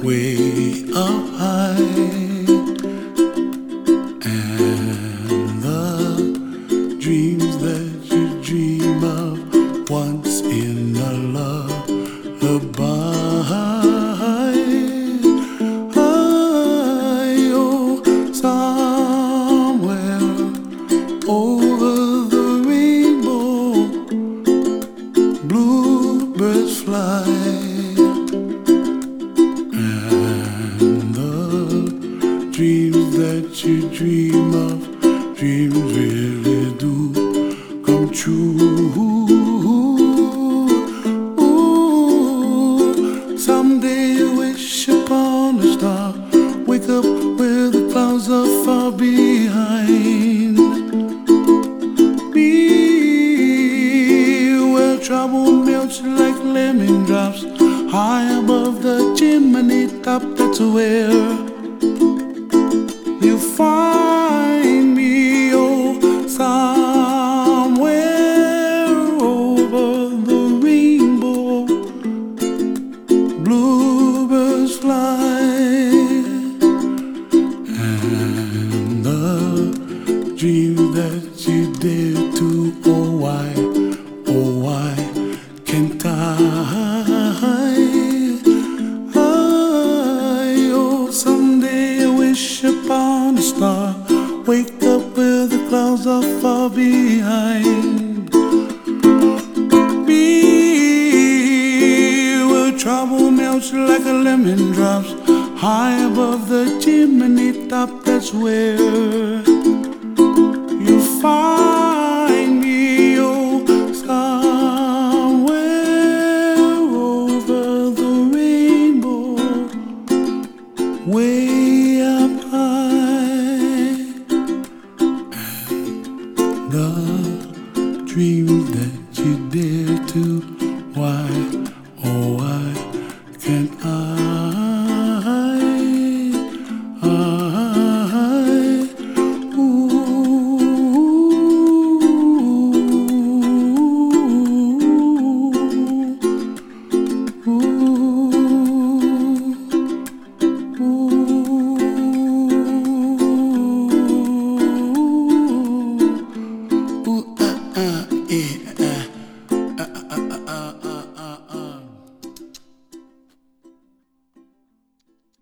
way up high, and the dreams that you dream of once in a lullaby. Oh, somewhere over the rainbow, bluebirds fly. Dreams that you dream of, dreams really do come true. Ooh, someday you wish upon a star, wake up where the clouds are far behind. Be where trouble melts like lemon drops, high above the chimney top. That's where you find me, oh, somewhere over the rainbow, bluebirds fly, and the dreams that you dare to, oh why can't I? Upon a star, wake up where the clouds are far behind. Be where trouble melts like a lemon drops, high above the chimney top. That's where you find me, oh, somewhere over the rainbow, way up high, and the dreams that you dare to, why, oh why can't I? Yeah.